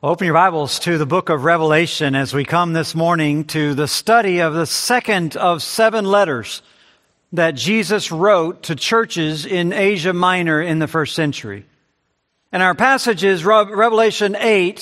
Open your Bibles to the book of Revelation as we come this morning to the study of the second of 7 letters that Jesus wrote to churches in Asia Minor in the first century. And our passage is Revelation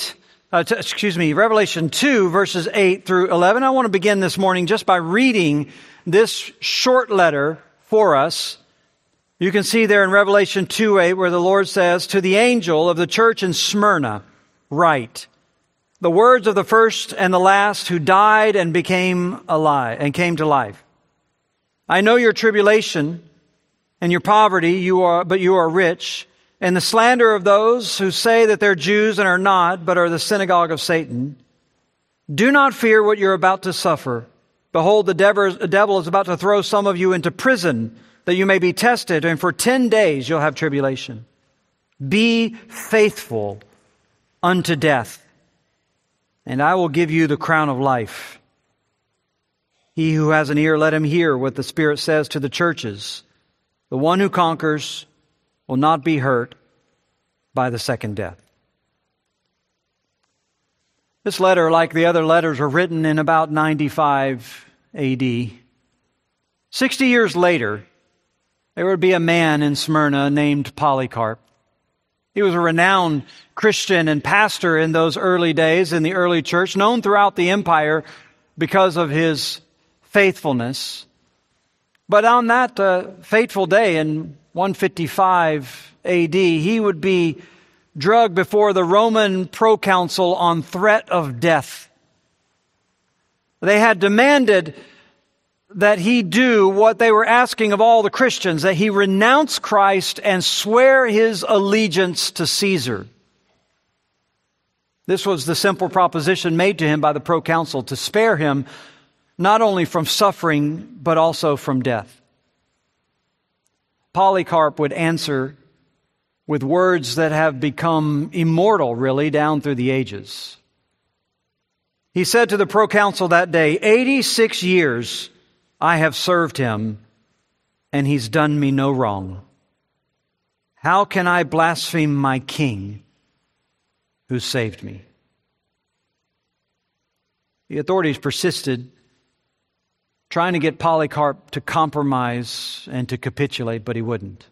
2, verses 8 through 11. I want to begin this morning just by reading this short letter for us. You can see there in Revelation 2:8 where the Lord says, "To the angel of the church in Smyrna, write, the words of the first and the last who died and became alive and came to life. I know your tribulation and your poverty, but you are rich, and the slander of those who say that they're Jews and are not, but are the synagogue of Satan. Do not fear what you're about to suffer. Behold, the devil is about to throw some of you into prison, that you may be tested, and for 10 days you'll have tribulation. Be faithful unto death, and I will give you the crown of life. He who has an ear, let him hear what the Spirit says to the churches. The one who conquers will not be hurt by the second death." This letter, like the other letters, were written in about 95 AD. 60 years later, there would be a man in Smyrna named Polycarp. He was a renowned Christian and pastor in those early days in the early church, known throughout the empire because of his faithfulness. But on that fateful day in 155 AD, he would be dragged before the Roman proconsul on threat of death. They had demanded that he do what they were asking of all the Christians, that he renounce Christ and swear his allegiance to Caesar. This was the simple proposition made to him by the proconsul to spare him not only from suffering, but also from death. Polycarp would answer with words that have become immortal, really, down through the ages. He said to the proconsul that day, 86 years I have served him, and he's done me no wrong. How can I blaspheme my king who saved me? The authorities persisted, trying to get Polycarp to compromise and to capitulate, but he wouldn't.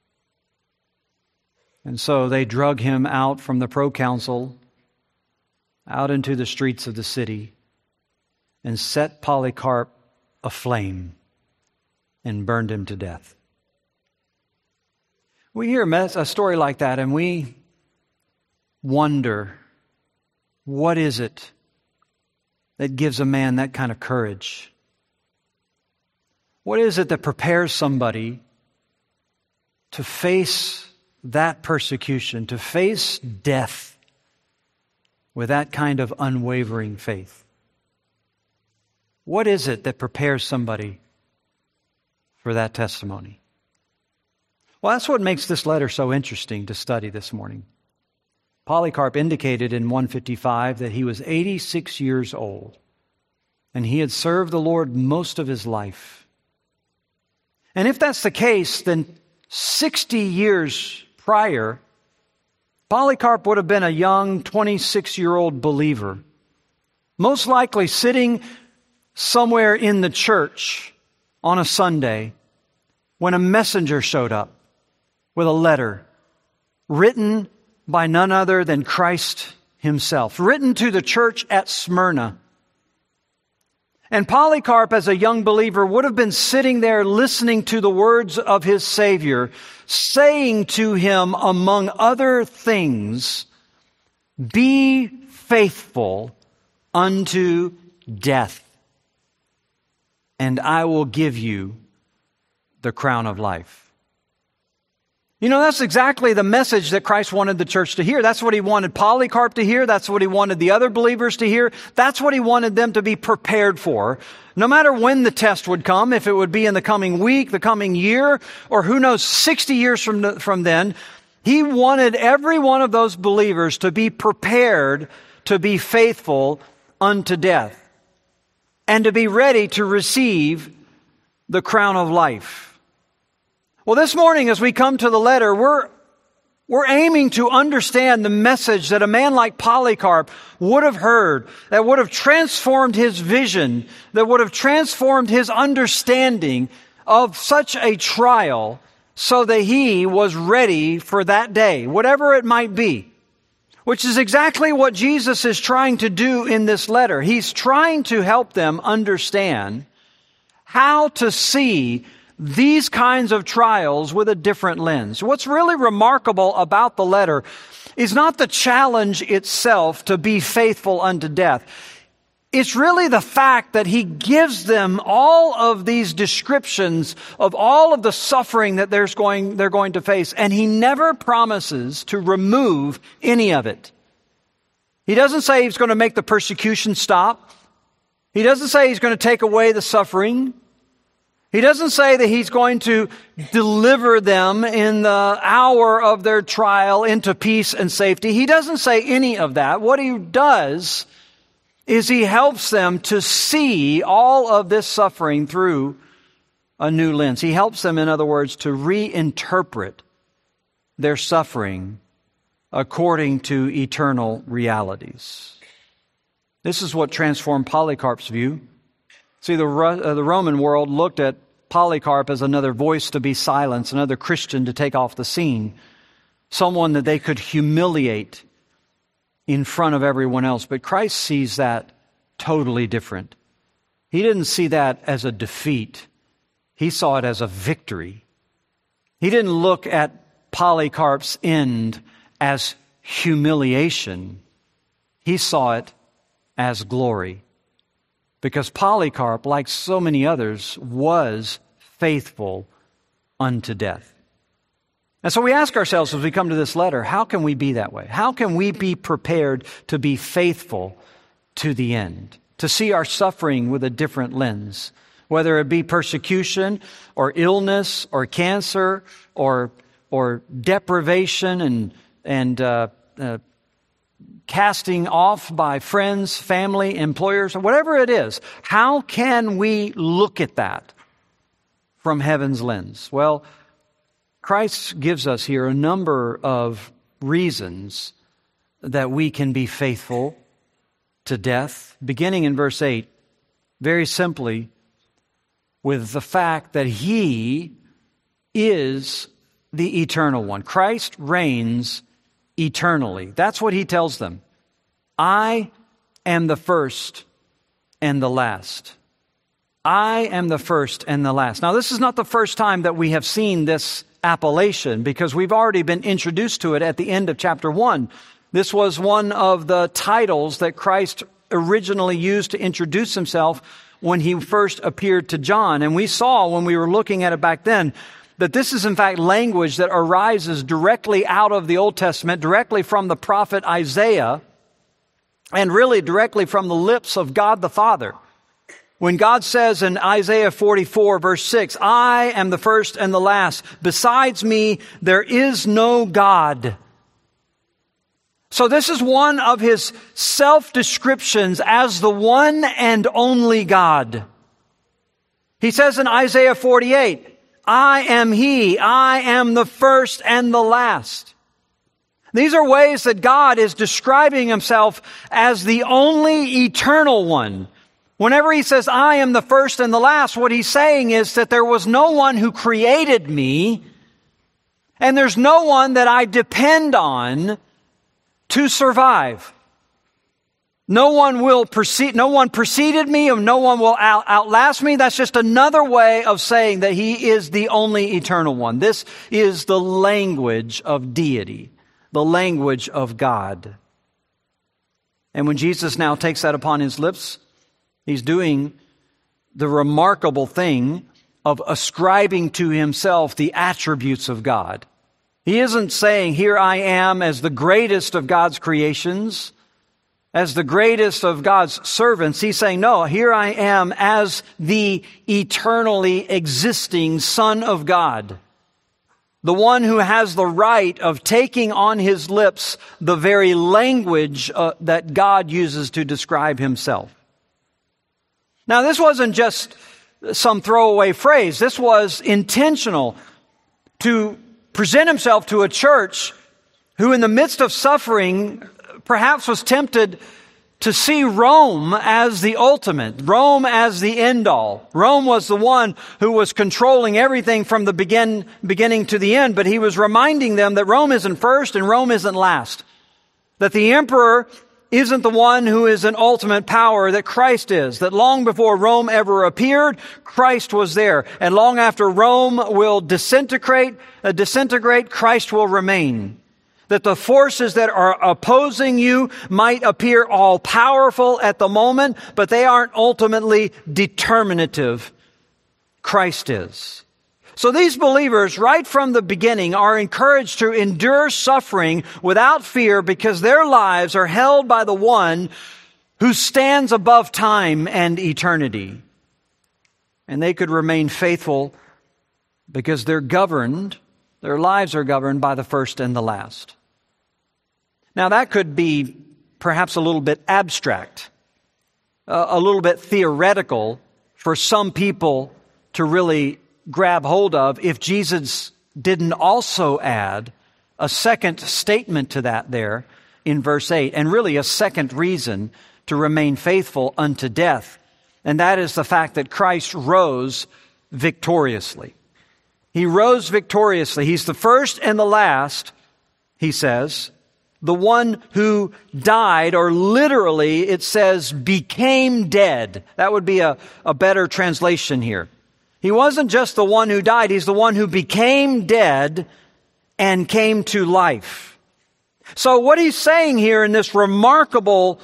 And so they drug him out from the proconsul, out into the streets of the city, and set Polycarp aflame and burned him to death. We hear a story like that and we wonder, what is it that gives a man that kind of courage? What is it that prepares somebody to face that persecution, to face death with that kind of unwavering faith? What is it that prepares somebody for that testimony? Well, that's what makes this letter so interesting to study this morning. Polycarp indicated in 155 that he was 86 years old, and he had served the Lord most of his life. And if that's the case, then 60 years prior, Polycarp would have been a young 26-year-old believer, most likely sitting somewhere in the church on a Sunday when a messenger showed up with a letter written by none other than Christ himself, written to the church at Smyrna. And Polycarp, as a young believer, would have been sitting there listening to the words of his Savior, saying to him, among other things, "Be faithful unto death, and I will give you the crown of life." You know, that's exactly the message that Christ wanted the church to hear. That's what he wanted Polycarp to hear. That's what he wanted the other believers to hear. That's what he wanted them to be prepared for. No matter when the test would come, if it would be in the coming week, the coming year, or who knows, 60 years from then, he wanted every one of those believers to be prepared to be faithful unto death, and to be ready to receive the crown of life. Well, this morning as we come to the letter, we're We're aiming to understand the message that a man like Polycarp would have heard, that would have transformed his vision, that would have transformed his understanding of such a trial so that he was ready for that day, whatever it might be, which is exactly what Jesus is trying to do in this letter. He's trying to help them understand how to see these kinds of trials with a different lens. What's really remarkable about the letter is not the challenge itself to be faithful unto death. It's really the fact that he gives them all of these descriptions of all of the suffering that they're going to face, and he never promises to remove any of it. He doesn't say he's going to make the persecution stop. He doesn't say he's going to take away the suffering. He doesn't say that he's going to deliver them in the hour of their trial into peace and safety. He doesn't say any of that. What he does is he helps them to see all of this suffering through a new lens. He helps them, in other words, to reinterpret their suffering according to eternal realities. This is what transformed Polycarp's view. See, the Roman world looked at Polycarp as another voice to be silenced, another Christian to take off the scene, someone that they could humiliate in front of everyone else. But Christ sees that totally different. He didn't see that as a defeat. He saw it as a victory. He didn't look at Polycarp's end as humiliation. He saw it as glory. Because Polycarp, like so many others, was faithful unto death. And so we ask ourselves as we come to this letter, how can we be that way? How can we be prepared to be faithful to the end? To see our suffering with a different lens? Whether it be persecution or illness or cancer or deprivation and casting off by friends, family, employers, whatever it is, how can we look at that from heaven's lens? Well, Christ gives us here a number of reasons that we can be faithful to death, beginning in verse 8, very simply, with the fact that He is the eternal one. Christ reigns eternally. That's what He tells them. I am the first and the last. I am the first and the last. Now, this is not the first time that we have seen this appellation, because we've already been introduced to it at the end of chapter 1. This was one of the titles that Christ originally used to introduce Himself when He first appeared to John. And we saw when we were looking at it back then that this is in fact language that arises directly out of the Old Testament, directly from the prophet Isaiah, and really directly from the lips of God the Father. When God says in Isaiah 44 verse 6, I am the first and the last. Besides me, there is no God. So this is one of His self-descriptions as the one and only God. He says in Isaiah 48, I am He, I am the first and the last. These are ways that God is describing Himself as the only eternal one. Whenever He says, I am the first and the last, what He's saying is that there was no one who created me, and there's no one that I depend on to survive. No one preceded me, and no one will outlast me. That's just another way of saying that He is the only eternal one. This is the language of deity, the language of God. And when Jesus now takes that upon His lips, He's doing the remarkable thing of ascribing to Himself the attributes of God. He isn't saying, here I am as the greatest of God's creations, as the greatest of God's servants. He's saying, no, here I am as the eternally existing Son of God. The one who has the right of taking on His lips the very language that God uses to describe Himself. Now, this wasn't just some throwaway phrase. This was intentional to present Himself to a church who in the midst of suffering perhaps was tempted to see Rome as the ultimate, Rome as the end all. Rome was the one who was controlling everything from the beginning to the end, but he was reminding them that Rome isn't first and Rome isn't last. That the emperor isn't the one who is an ultimate power, that Christ is. That long before Rome ever appeared, Christ was there. And long after Rome will disintegrate, Christ will remain. That the forces that are opposing you might appear all powerful at the moment, but they aren't ultimately determinative. Christ is. So these believers, right from the beginning, are encouraged to endure suffering without fear because their lives are held by the one who stands above time and eternity. And they could remain faithful because their lives are governed by the first and the last. Now that could be perhaps a little bit abstract, a little bit theoretical for some people to really grab hold of if Jesus didn't also add a second statement to that there in verse 8, and really a second reason to remain faithful unto death. And that is the fact that Christ rose victoriously. He rose victoriously. He's the first and the last, he says, the one who died, or literally it says became dead. That would be a better translation here. He wasn't just the one who died, he's the one who became dead and came to life. So what he's saying here in this remarkably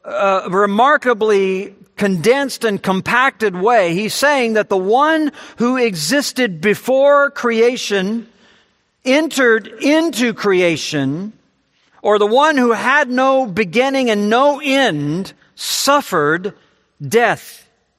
condensed and compacted way, he's saying that the one who existed before creation entered into creation, or the one who had no beginning and no end, suffered death.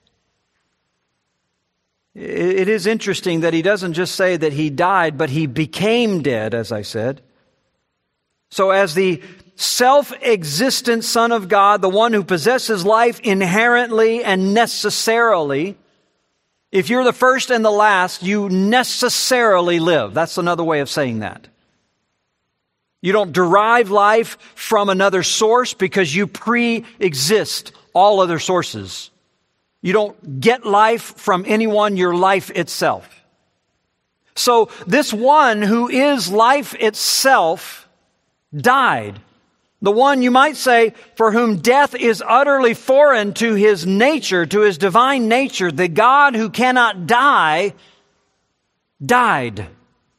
It is interesting that he doesn't just say that he died, but he became dead, as I said. So as the self-existent Son of God, the one who possesses life inherently and necessarily, if you're the first and the last, you necessarily live. That's another way of saying that. You don't derive life from another source because you pre-exist all other sources. You don't get life from anyone, you're life itself. So this one who is life itself died. The one, you might say, for whom death is utterly foreign to his nature, to his divine nature, the God who cannot die, died.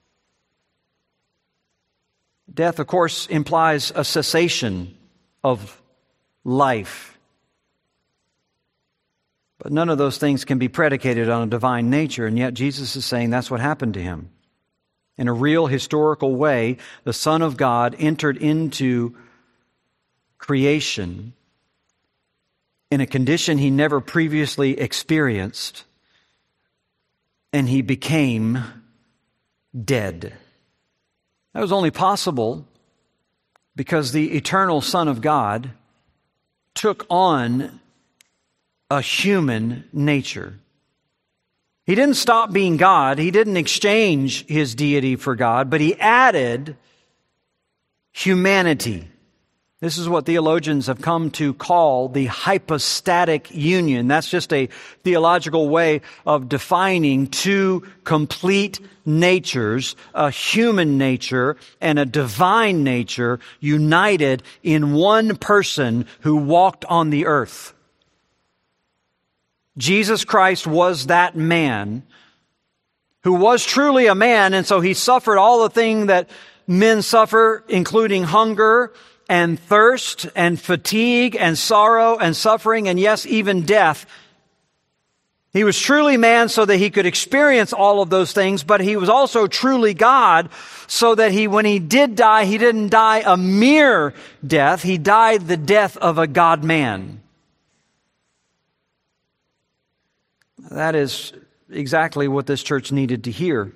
Death, of course, implies a cessation of life. But none of those things can be predicated on a divine nature, and yet Jesus is saying that's what happened to him. In a real historical way, the Son of God entered into creation in a condition he never previously experienced, and he became dead. That was only possible because the eternal Son of God took on a human nature. He didn't stop being God. He didn't exchange his deity for God, but he added humanity. This is what theologians have come to call the hypostatic union. That's just a theological way of defining two complete natures, a human nature and a divine nature united in one person who walked on the earth. Jesus Christ was that man who was truly a man, and so he suffered all the things that men suffer, including hunger and thirst and fatigue and sorrow and suffering and yes, even death. He was truly man so that he could experience all of those things, but he was also truly God so that when he did die, he didn't die a mere death. He died the death of a God-man. That is exactly what this church needed to hear.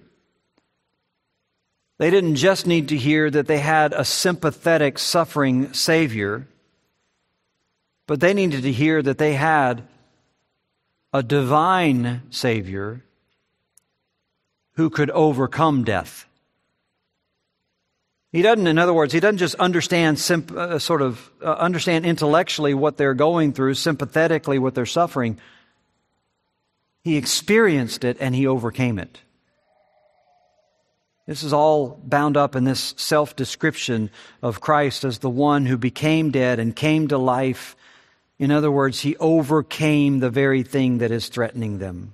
They didn't just need to hear that they had a sympathetic, suffering Savior, but they needed to hear that they had a divine Savior who could overcome death. He doesn't, in other words, he doesn't just understand understand intellectually what they're going through, sympathetically what they're suffering. He experienced it and he overcame it. This is all bound up in this self-description of Christ as the one who became dead and came to life. In other words, he overcame the very thing that is threatening them.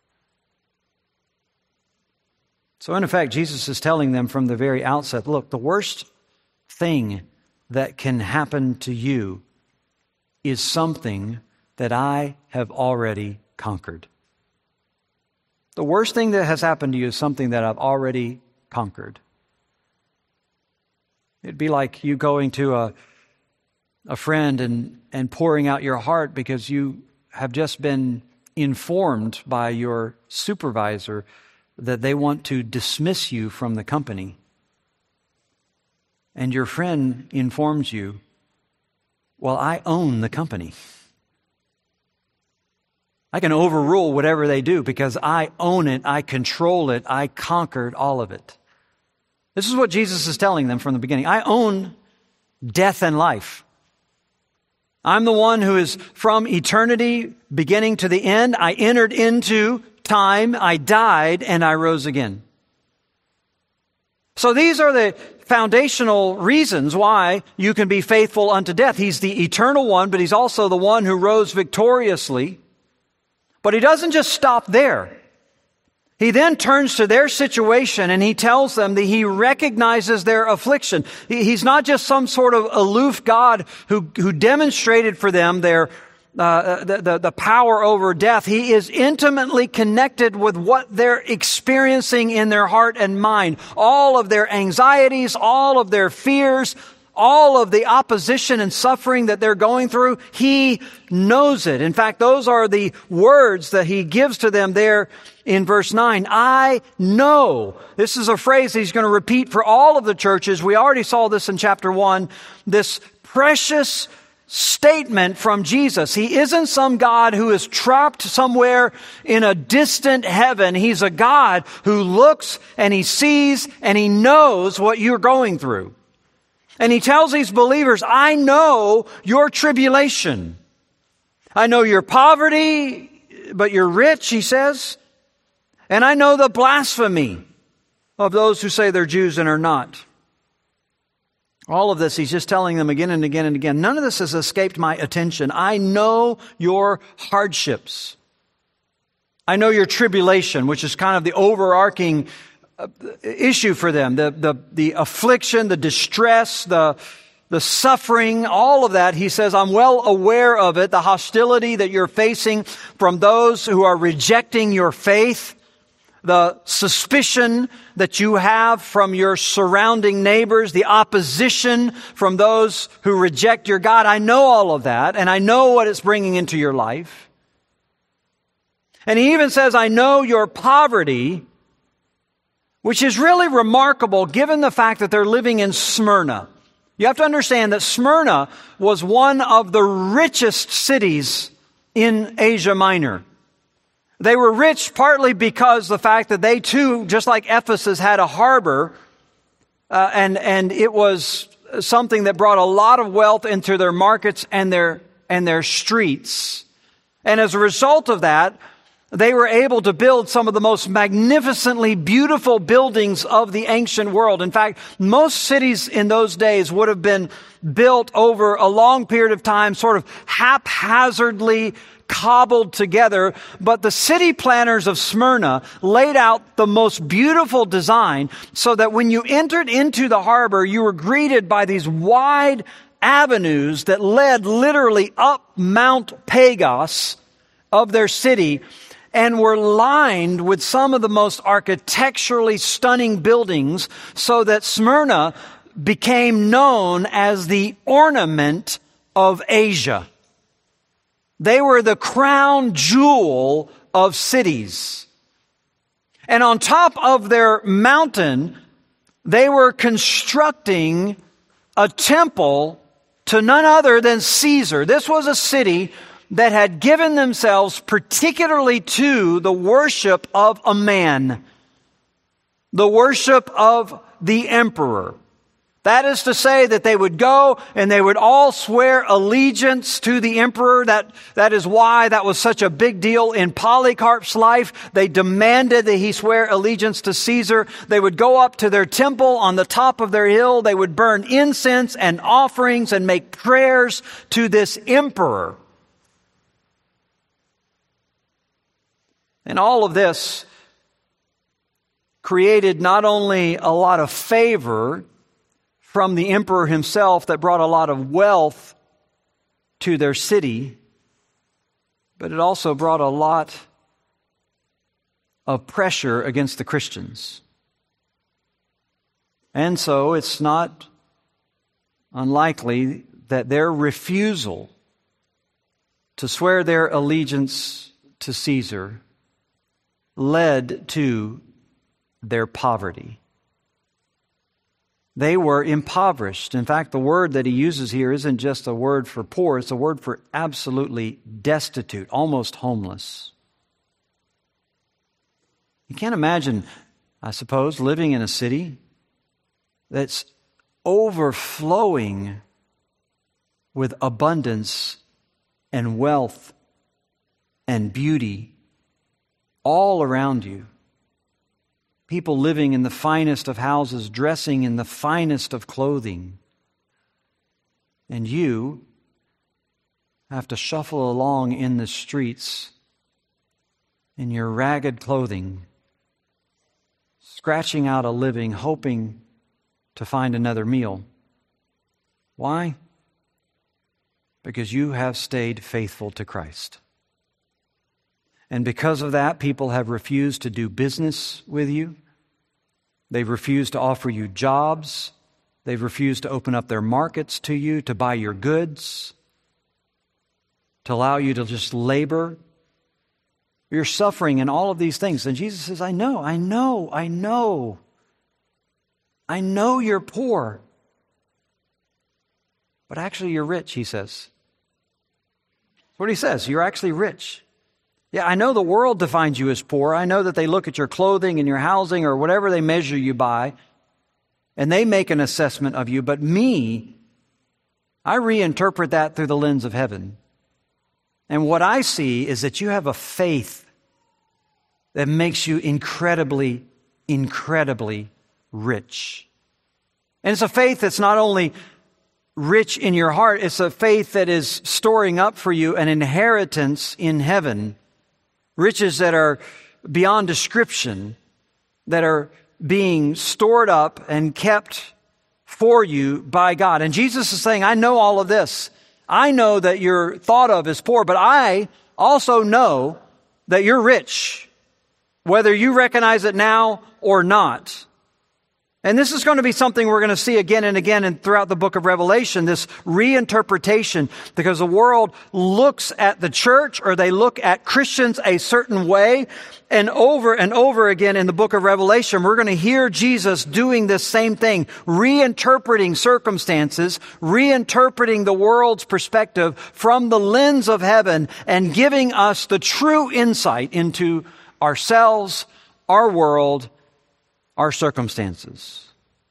So in effect, Jesus is telling them from the very outset, look, the worst thing that can happen to you is something that I have already conquered. The worst thing that has happened to you is something that I've already conquered. It'd be like you going to a friend and pouring out your heart because you have just been informed by your supervisor that they want to dismiss you from the company. And your friend informs you, well, I own the company. I can overrule whatever they do because I own it, I control it, I conquered all of it. This is what Jesus is telling them from the beginning. I own death and life. I'm the one who is from eternity beginning to the end. I entered into time, I died, and I rose again. So these are the foundational reasons why you can be faithful unto death. He's the eternal one, but He's also the one who rose victoriously. But He doesn't just stop there. He then turns to their situation and He tells them that He recognizes their affliction. He's not just some sort of aloof God who demonstrated for them their the power over death. He is intimately connected with what they're experiencing in their heart and mind. All of their anxieties, all of their fears, all of the opposition and suffering that they're going through, He knows it. In fact, those are the words that He gives to them there in verse 9. I know. This is a phrase He's going to repeat for all of the churches. We already saw this in chapter 1. This precious statement from Jesus. He isn't some God who is trapped somewhere in a distant heaven. He's a God who looks and He sees and He knows what you're going through. And He tells these believers, I know your tribulation. I know your poverty, but you're rich, He says. And I know the blasphemy of those who say they're Jews and are not. All of this, He's just telling them again and again and again. None of this has escaped my attention. I know your hardships. I know your tribulation, which is kind of the overarching issue for them. The affliction, the distress, the suffering, all of that. He says, I'm well aware of it. The hostility that you're facing from those who are rejecting your faith. The suspicion that you have from your surrounding neighbors, the opposition from those who reject your God. I know all of that, and I know what it's bringing into your life. And He even says, I know your poverty, which is really remarkable given the fact that they're living in Smyrna. You have to understand that Smyrna was one of the richest cities in Asia Minor. They were rich partly because the fact that they too, just like Ephesus, had a harbor, and it was something that brought a lot of wealth into their markets and their streets. And as a result of that, they were able to build some of the most magnificently beautiful buildings of the ancient world. In fact, most cities in those days would have been built over a long period of time, sort of haphazardly cobbled together. But the city planners of Smyrna laid out the most beautiful design so that when you entered into the harbor, you were greeted by these wide avenues that led literally up Mount Pagos of their city, and were lined with some of the most architecturally stunning buildings, so that Smyrna became known as the ornament of Asia. They were the crown jewel of cities. And on top of their mountain, they were constructing a temple to none other than Caesar. This was a city that had given themselves particularly to the worship of a man, the worship of the emperor. That is to say that they would go and they would all swear allegiance to the emperor. That is why that was such a big deal in Polycarp's life. They demanded that he swear allegiance to Caesar. They would go up to their temple on the top of their hill. They would burn incense and offerings and make prayers to this emperor. And all of this created not only a lot of favor from the emperor himself that brought a lot of wealth to their city, but it also brought a lot of pressure against the Christians. And so it's not unlikely that their refusal to swear their allegiance to Caesar led to their poverty. They were impoverished. In fact, the word that he uses here isn't just a word for poor, it's a word for absolutely destitute, almost homeless. You can't imagine, I suppose, living in a city that's overflowing with abundance and wealth and beauty all around you. People living in the finest of houses, dressing in the finest of clothing. And you have to shuffle along in the streets in your ragged clothing, scratching out a living, hoping to find another meal. Why? Because you have stayed faithful to Christ. And because of that, people have refused to do business with you. They've refused to offer you jobs. They've refused to open up their markets to you, to buy your goods, to allow you to just labor. You're suffering in all of these things. And Jesus says, I know you're poor. But actually you're rich, he says. That's what he says. You're actually rich. Yeah, I know the world defines you as poor. I know that they look at your clothing and your housing or whatever they measure you by, and they make an assessment of you. But me, I reinterpret that through the lens of heaven. And what I see is that you have a faith that makes you incredibly, incredibly rich. And it's a faith that's not only rich in your heart, it's a faith that is storing up for you an inheritance in heaven. Riches that are beyond description, that are being stored up and kept for you by God. And Jesus is saying, I know all of this. I know that you're thought of as poor, but I also know that you're rich, whether you recognize it now or not. And this is going to be something we're going to see again and again and throughout the book of Revelation, this reinterpretation, because the world looks at the church or they look at Christians a certain way. And over again in the book of Revelation, we're going to hear Jesus doing this same thing, reinterpreting circumstances, reinterpreting the world's perspective from the lens of heaven and giving us the true insight into ourselves, our world, our circumstances.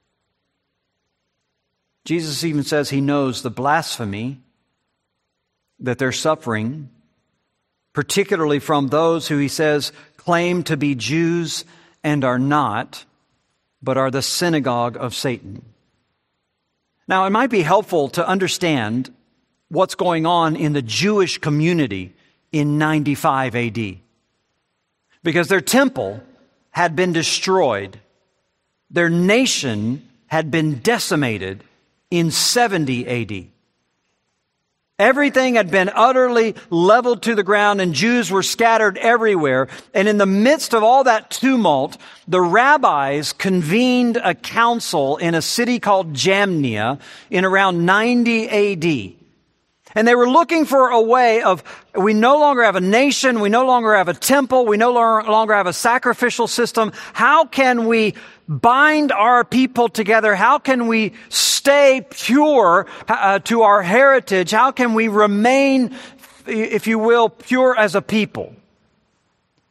Jesus even says he knows the blasphemy that they're suffering, particularly from those who, he says, claim to be Jews and are not, but are the synagogue of Satan. Now, it might be helpful to understand what's going on in the Jewish community in 95 AD, because their temple had been destroyed. Their nation had been decimated in 70 AD. Everything had been utterly leveled to the ground and Jews were scattered everywhere. And in the midst of all that tumult, the rabbis convened a council in a city called Jamnia in around 90 AD. And they were looking for a way of, we no longer have a nation, we no longer have a temple, we no longer have a sacrificial system. How can we bind our people together? How can we stay pure to our heritage? How can we remain, if you will, pure as a people?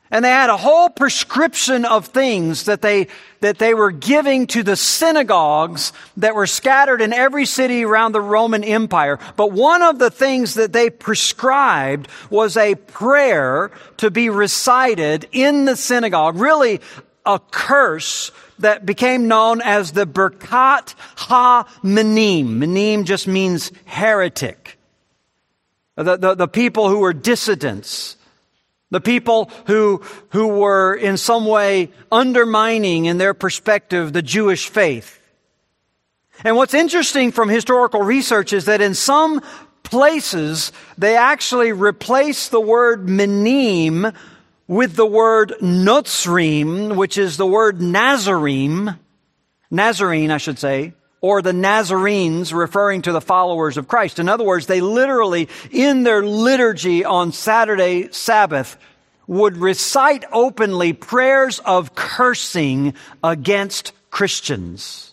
And they had a whole prescription of things that they were giving to the synagogues that were scattered in every city around the Roman Empire. But one of the things that they prescribed was a prayer to be recited in the synagogue, really a curse that became known as the Birkat HaMinim. Minim just means heretic. The people who were dissidents. The people who were in some way undermining in their perspective the Jewish faith. And what's interesting from historical research is that in some places they actually replace the word minim with the word notzrim, which is the word Nazarene, I should say, or the Nazarenes, referring to the followers of Christ. In other words, they literally, in their liturgy on Saturday, Sabbath, would recite openly prayers of cursing against Christians.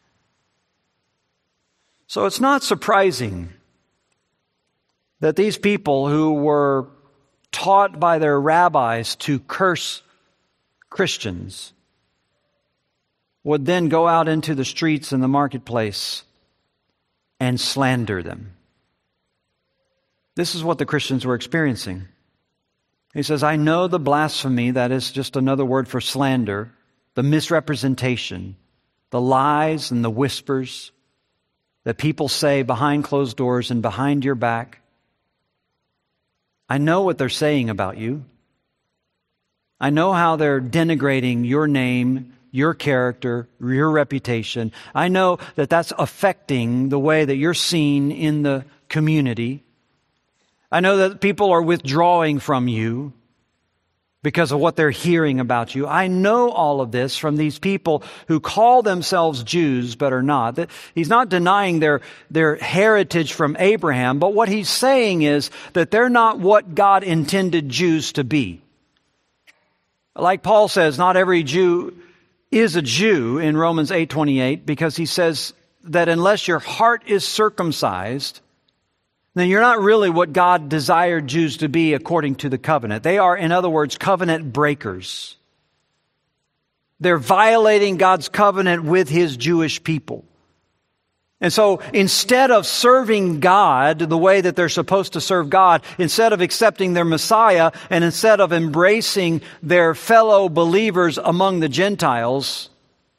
So it's not surprising that these people who were taught by their rabbis to curse Christians would then go out into the streets and the marketplace and slander them. This is what the Christians were experiencing. He says, I know the blasphemy, that is just another word for slander, the misrepresentation, the lies and the whispers that people say behind closed doors and behind your back. I know what they're saying about you. I know how they're denigrating your name, your character, your reputation. I know that that's affecting the way that you're seen in the community. I know that people are withdrawing from you because of what they're hearing about you. I know all of this from these people who call themselves Jews but are not. He's not denying their heritage from Abraham, but what he's saying is that they're not what God intended Jews to be. Like Paul says, not every Jew is a Jew in Romans 8:28, because he says that unless your heart is circumcised, then you're not really what God desired Jews to be according to the covenant. They are, in other words, covenant breakers. They're violating God's covenant with His Jewish people. And so instead of serving God the way that they're supposed to serve God, instead of accepting their Messiah, and instead of embracing their fellow believers among the Gentiles,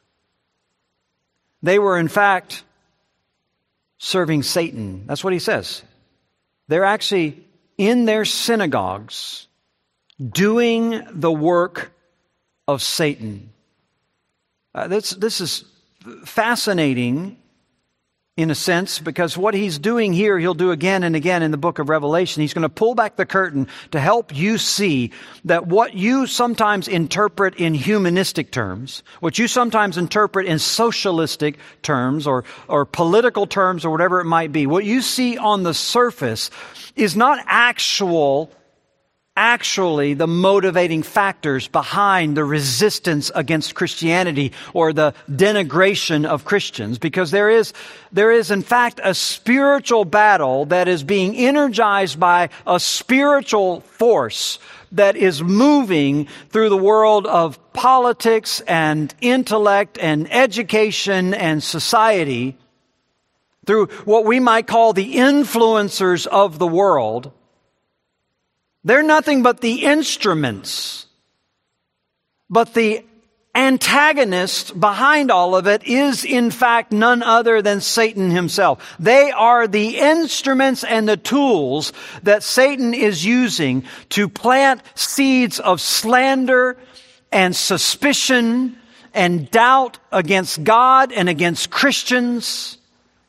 they were in fact serving Satan. That's what he says. They're actually in their synagogues doing the work of Satan. This is fascinating in a sense, because what he's doing here, he'll do again and again in the book of Revelation. He's going to pull back the curtain to help you see that what you sometimes interpret in humanistic terms, what you sometimes interpret in socialistic terms or political terms or whatever it might be, what you see on the surface is not actually the motivating factors behind the resistance against Christianity or the denigration of Christians, because there is in fact a spiritual battle that is being energized by a spiritual force that is moving through the world of politics and intellect and education and society, through what we might call the influencers of the world. They're nothing but the instruments. But the antagonist behind all of it is, in fact, none other than Satan himself. They are the instruments and the tools that Satan is using to plant seeds of slander and suspicion and doubt against God and against Christians.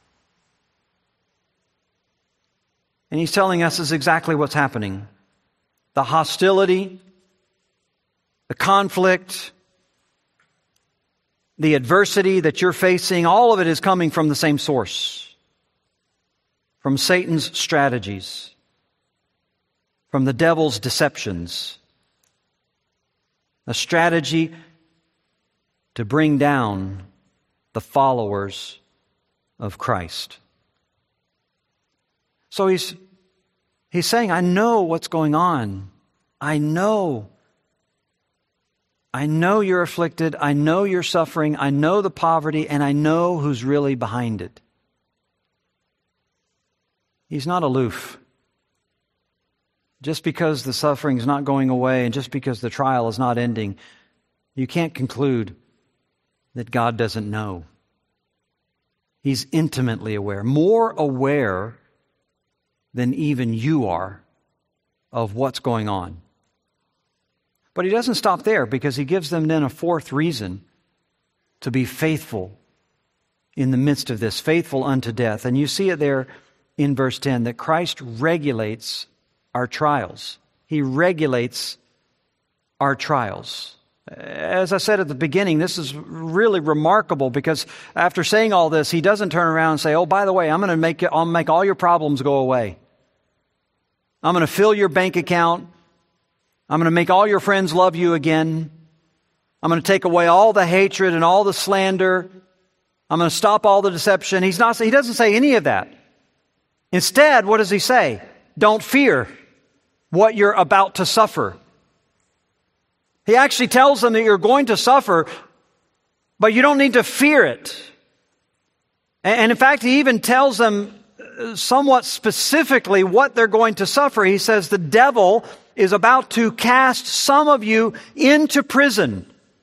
And he's telling us this is exactly what's happening. The hostility, the conflict, the adversity that you're facing, all of it is coming from the same source. From Satan's strategies. From the devil's deceptions. A strategy to bring down the followers of Christ. So he's saying, I know what's going on. I know I know you're afflicted. I know you're suffering. I know the poverty, and I know who's really behind it. He's not aloof. Just because the suffering is not going away and just because the trial is not ending, you can't conclude that God doesn't know. He's intimately aware, more aware than even you are of what's going on. But he doesn't stop there, because he gives them then a fourth reason to be faithful in the midst of this, faithful unto death. And you see it there in verse 10, that Christ regulates our trials. He regulates our trials. As I said at the beginning, this is really remarkable, because after saying all this, he doesn't turn around and say, oh, by the way, I'll make all your problems go away. I'm going to fill your bank account. I'm going to make all your friends love you again. I'm going to take away all the hatred and all the slander. I'm going to stop all the deception. He doesn't say any of that. Instead, what does he say? Don't fear what you're about to suffer. He actually tells them that you're going to suffer, but you don't need to fear it. And in fact, he even tells them somewhat specifically what they're going to suffer. He says the devil is about to cast some of you into prison.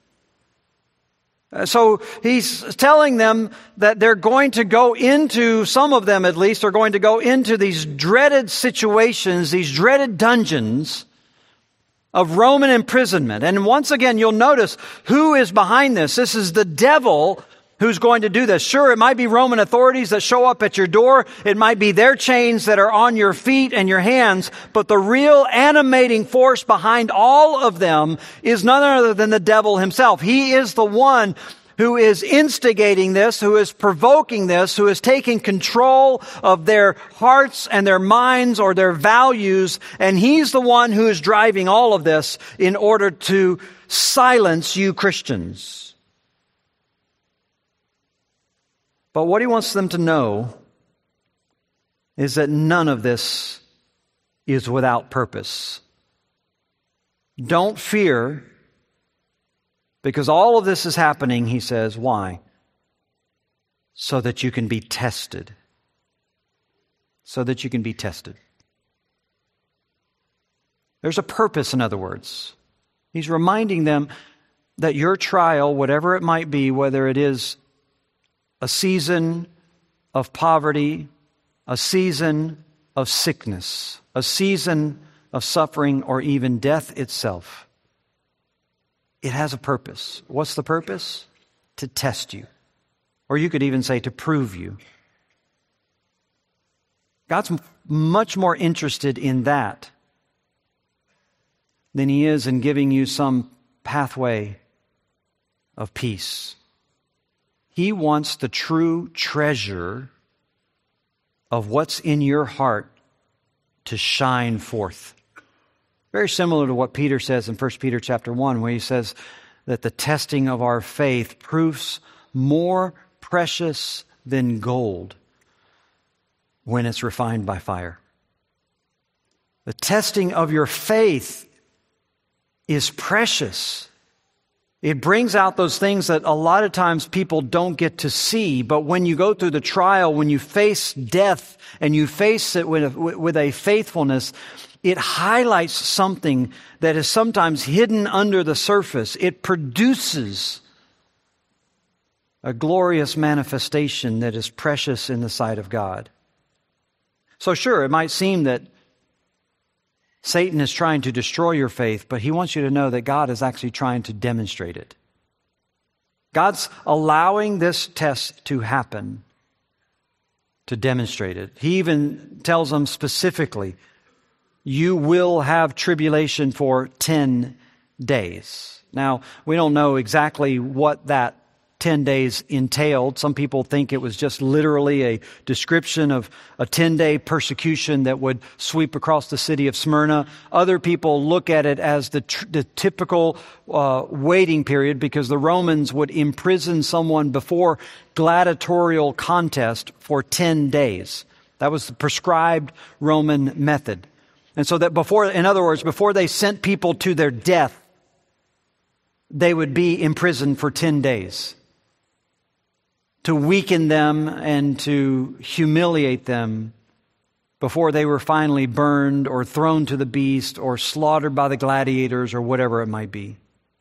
So he's telling them that they're going to go into, some of them at least, are going to go into these dreaded situations, these dreaded dungeons of Roman imprisonment. And once again, you'll notice who is behind this. This is the devil who's going to do this. Sure, it might be Roman authorities that show up at your door. It might be their chains that are on your feet and your hands. But the real animating force behind all of them is none other than the devil himself. He is the one who is instigating this, who is provoking this, who is taking control of their hearts and their minds or their values. And he's the one who is driving all of this in order to silence you Christians. But what he wants them to know is that none of this is without purpose. Don't fear, because all of this is happening, he says. Why? So that you can be tested. So that you can be tested. There's a purpose, in other words. He's reminding them that your trial, whatever it might be, whether it is a season of poverty, a season of sickness, a season of suffering, or even death itself, it has a purpose. What's the purpose? To test you. Or you could even say to prove you. God's much more interested in that than he is in giving you some pathway of peace. He wants the true treasure of what's in your heart to shine forth. Very similar to what Peter says in 1 Peter chapter 1, where he says that the testing of our faith proves more precious than gold when it's refined by fire. The testing of your faith is precious. It brings out those things that a lot of times people don't get to see. But when you go through the trial, when you face death and you face it with a faithfulness, it highlights something that is sometimes hidden under the surface. It produces a glorious manifestation that is precious in the sight of God. So sure, it might seem that Satan is trying to destroy your faith, but he wants you to know that God is actually trying to demonstrate it. God's allowing this test to happen to demonstrate it. He even tells them specifically, you will have tribulation for 10 days. Now, we don't know exactly what that 10 days entailed. Some people think it was just literally a description of a 10-day persecution that would sweep across the city of Smyrna. Other people look at it as the typical waiting period, because the Romans would imprison someone before gladiatorial contest for 10 days. That was the prescribed Roman method. And so that before they sent people to their death, they would be imprisoned for 10 days to weaken them and to humiliate them before they were finally burned or thrown to the beast or slaughtered by the gladiators or whatever it might be.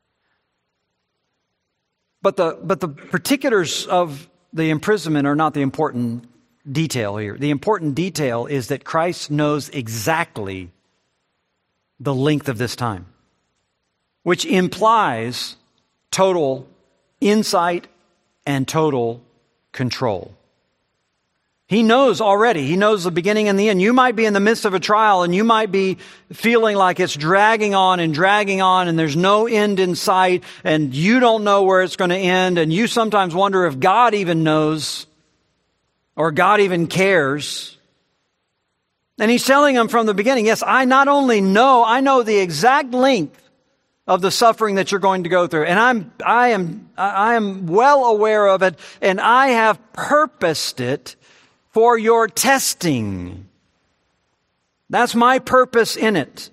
But the particulars of the imprisonment are not the important detail here. The important detail is that Christ knows exactly the length of this time, which implies total insight and total control. He knows already. He knows the beginning and the end. You might be in the midst of a trial and you might be feeling like it's dragging on and there's no end in sight and you don't know where it's going to end, and you sometimes wonder if God even knows or God even cares. And he's telling them from the beginning, yes, I not only know, I know the exact length of the suffering that you're going to go through. And I am well aware of it, and I have purposed it for your testing. That's my purpose in it.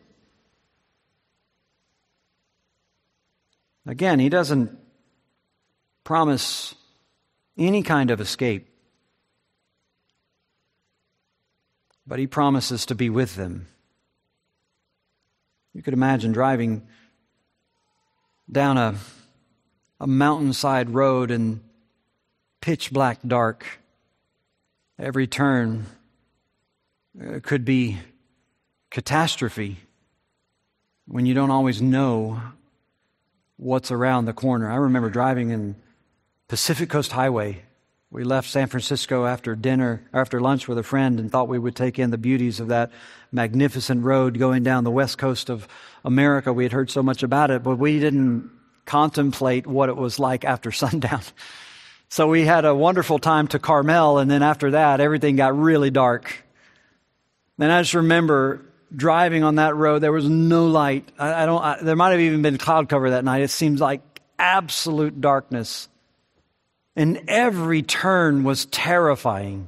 Again, he doesn't promise any kind of escape, but he promises to be with them. You could imagine driving down a mountainside road in pitch black dark. Every turn could be catastrophe when you don't always know what's around the corner. I remember driving in Pacific Coast Highway. We left San Francisco after lunch with a friend, and thought we would take in the beauties of that magnificent road going down the west coast of America. We had heard so much about it, but we didn't contemplate what it was like after sundown. So we had a wonderful time to Carmel, and then after that, everything got really dark. And I just remember driving on that road. There was no light. There might have even been cloud cover that night. It seemed like absolute darkness. And every turn was terrifying.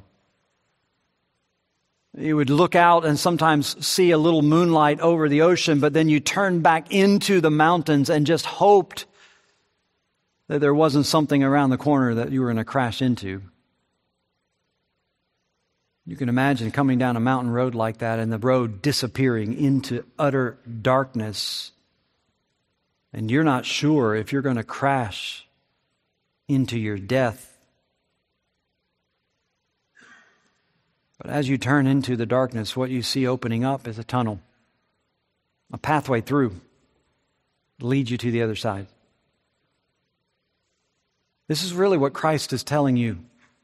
You would look out and sometimes see a little moonlight over the ocean, but then you turned back into the mountains and just hoped that there wasn't something around the corner that you were going to crash into. You can imagine coming down a mountain road like that and the road disappearing into utter darkness, and you're not sure if you're going to crash into your death. But as you turn into the darkness, what you see opening up is a tunnel, a pathway through to lead you to the other side. This is really what Christ is telling you.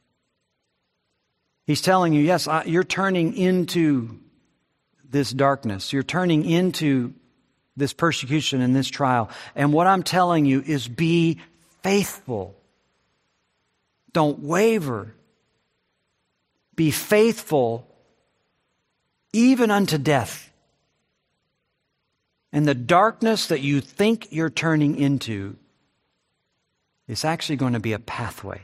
He's telling you, yes, you're turning into this darkness. You're turning into this persecution and this trial. And what I'm telling you is be faithful. Don't waver. Be faithful even unto death. And the darkness that you think you're turning into, it's actually going to be a pathway.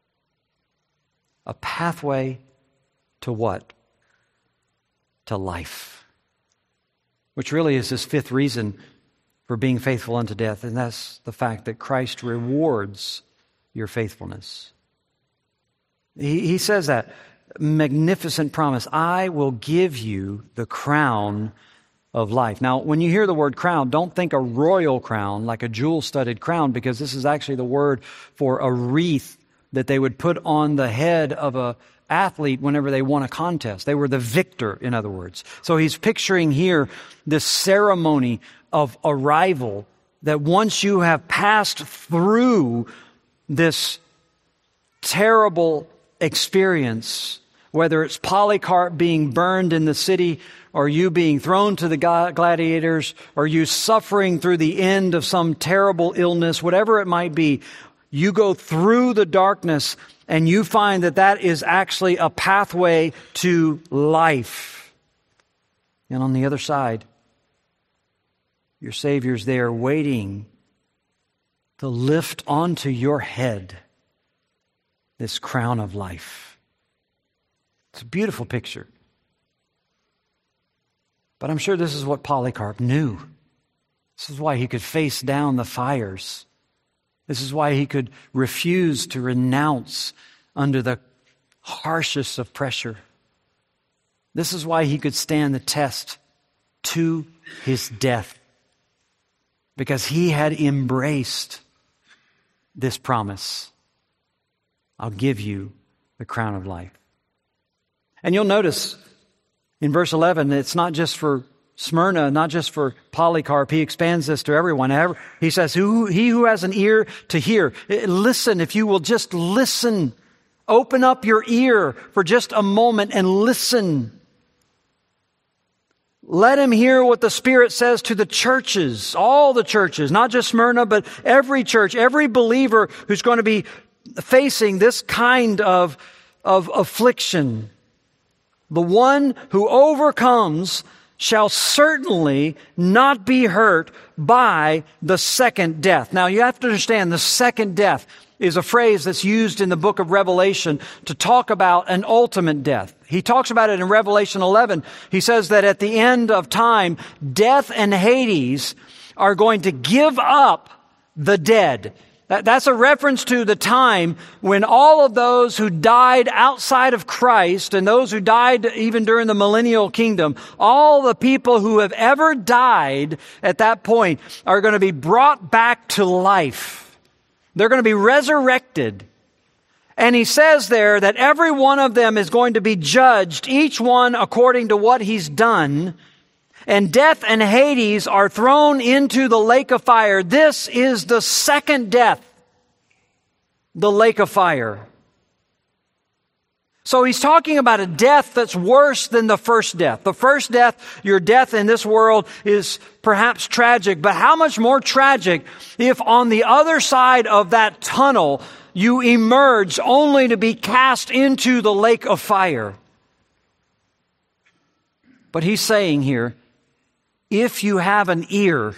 A pathway to what? To life. Which really is this fifth reason for being faithful unto death, and that's the fact that Christ rewards your faithfulness. He says that magnificent promise, I will give you the crown of life. Now, when you hear the word crown, don't think a royal crown, like a jewel-studded crown, because this is actually the word for a wreath that they would put on the head of an athlete whenever they won a contest. They were the victor, in other words. So he's picturing here this ceremony of arrival, that once you have passed through this terrible experience, whether it's Polycarp being burned in the city, or you being thrown to the gladiators, or you suffering through the end of some terrible illness, whatever it might be, you go through the darkness and you find that that is actually a pathway to life. And on the other side, your Savior's there waiting to lift onto your head this crown of life. It's a beautiful picture. But I'm sure this is what Polycarp knew. This is why he could face down the fires. This is why he could refuse to renounce under the harshest of pressure. This is why he could stand the test to his death. Because he had embraced this promise. I'll give you the crown of life. And you'll notice in verse 11, it's not just for Smyrna, not just for Polycarp. He expands this to everyone. He says, he who has an ear to hear. Listen, if you will just listen. Open up your ear for just a moment and listen. Let him hear what the Spirit says to the churches, all the churches, not just Smyrna, but every church, every believer who's going to be facing this kind of affliction. The one who overcomes shall certainly not be hurt by the second death. Now you have to understand the second death is a phrase that's used in the book of Revelation to talk about an ultimate death. He talks about it in Revelation 11. He says that at the end of time, death and Hades are going to give up the dead. That's a reference to the time when all of those who died outside of Christ and those who died even during the millennial kingdom, all the people who have ever died at that point are going to be brought back to life. They're going to be resurrected. And he says there that every one of them is going to be judged, each one according to what he's done. And death and Hades are thrown into the lake of fire. This is the second death, the lake of fire. So he's talking about a death that's worse than the first death. The first death, your death in this world, is perhaps tragic, but how much more tragic if on the other side of that tunnel you emerge only to be cast into the lake of fire. But he's saying here, if you have an ear,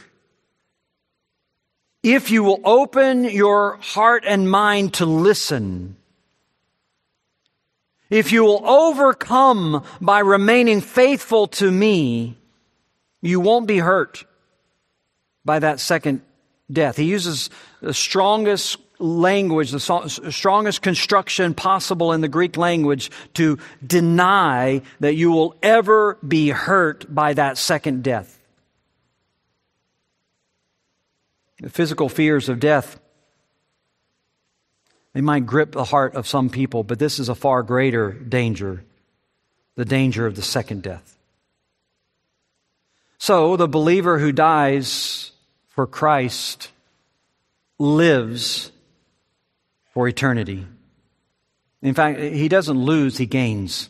if you will open your heart and mind to listen, if you will overcome by remaining faithful to me, you won't be hurt by that second death. He uses the strongest language, the strongest construction possible in the Greek language to deny that you will ever be hurt by that second death. The physical fears of death, they might grip the heart of some people, but this is a far greater danger, the danger of the second death. So the believer who dies for Christ lives for eternity. In fact, he doesn't lose, he gains.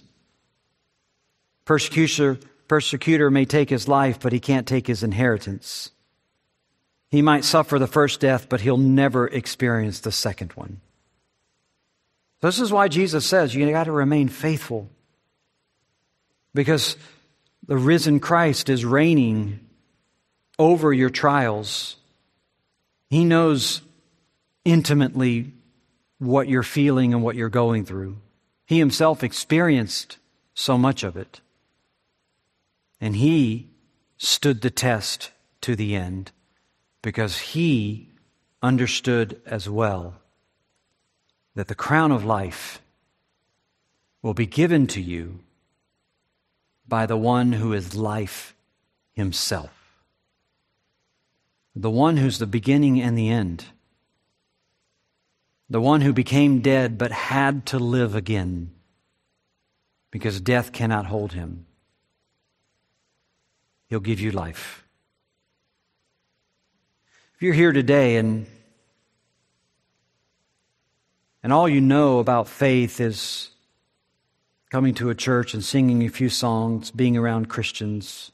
Persecutor may take his life, but he can't take his inheritance. He might suffer the first death, but he'll never experience the second one. This is why Jesus says you got to remain faithful. Because the risen Christ is reigning over your trials. He knows intimately what you're feeling and what you're going through. He himself experienced so much of it. And he stood the test to the end because he understood as well that the crown of life will be given to you by the one who is life himself. The one who's the beginning and the end. The one who became dead but had to live again because death cannot hold him. He'll give you life. If you're here today and all you know about faith is coming to a church and singing a few songs, being around Christians,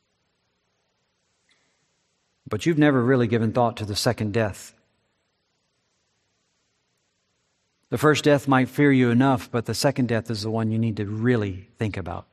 but you've never really given thought to the second death. The first death might fear you enough, but the second death is the one you need to really think about.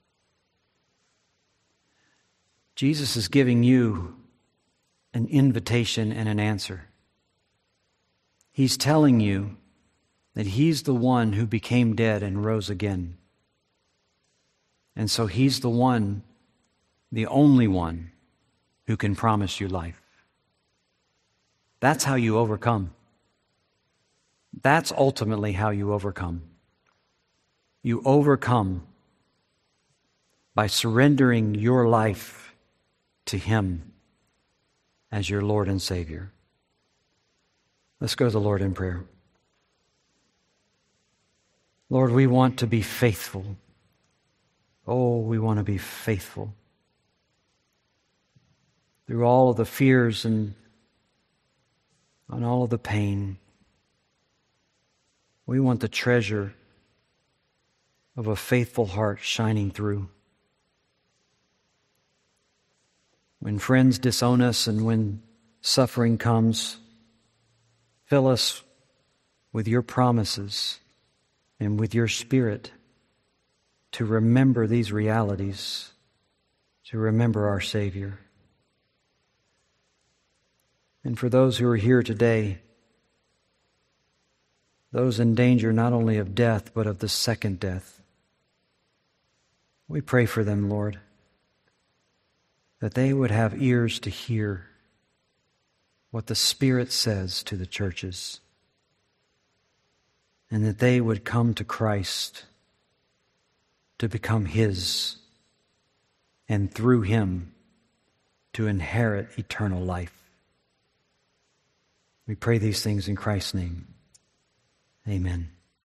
Jesus is giving you an invitation and an answer. He's telling you that He's the one who became dead and rose again. And so He's the one, the only one, who can promise you life. That's how you overcome. That's ultimately how you overcome. You overcome by surrendering your life to Him as your Lord and Savior. Let's go to the Lord in prayer. Lord, we want to be faithful. Oh, we want to be faithful. Through all of the fears and all of the pain, we want the treasure of a faithful heart shining through. When friends disown us and when suffering comes, fill us with your promises and with your Spirit to remember these realities, to remember our Savior. And for those who are here today, those in danger not only of death, but of the second death, we pray for them, Lord, that they would have ears to hear what the Spirit says to the churches, and that they would come to Christ to become His, and through Him to inherit eternal life. We pray these things in Christ's name. Amen.